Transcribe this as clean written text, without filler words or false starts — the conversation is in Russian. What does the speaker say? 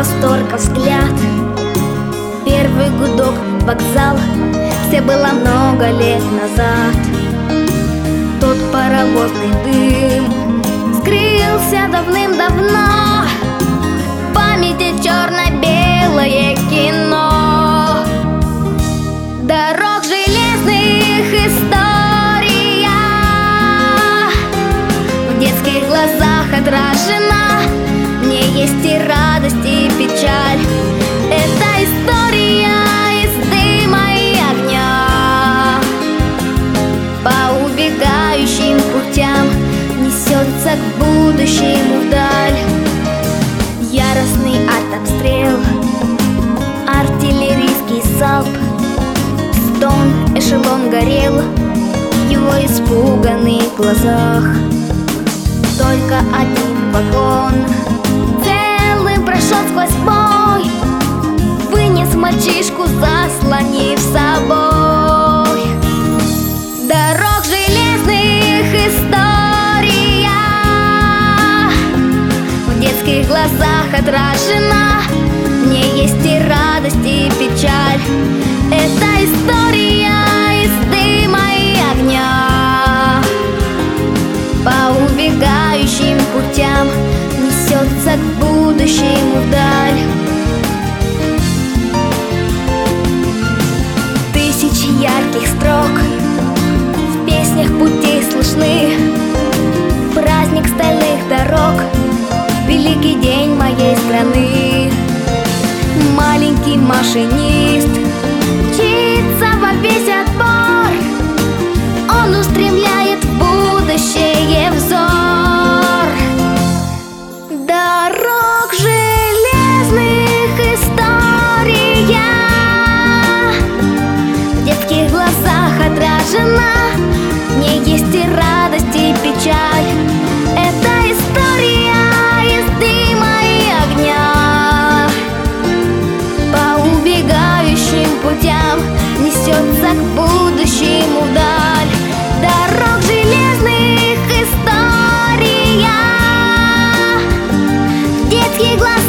восторга взгляд. Первый гудок, вокзал, все было много лет назад. Тот паровозный дым скрылся давным-давно, в памяти черно-белое кино. Дорог железных история в детских глазах отражена. Мне есть и радость, и печаль. Это история из дыма и огня. По убегающим путям несется к будущему вдаль. Яростный артобстрел, артиллерийский залп, стон, эшелон горел в его испуганных глазах. Только один вагон целым прошел сквозь бой, вынес мальчишку, заслонив собой. Дорог железных история в детских глазах отражена. Мне есть и радость, и печаль. Это история из дыма и огня. По убегающим путям несется к будущему вдаль. Тысячи ярких строк в песнях путей слышны. Праздник стальных дорог, великий день моей страны. Маленький машинист мчится во весь отбор, он устремляет в будущее взор. Дорог железных история в детских глазах отражена. Мне есть и радость, и печаль. Это история из дыма и огня. По убегающим путям несется к будущему вдаль. Дорог железных история в детских глазах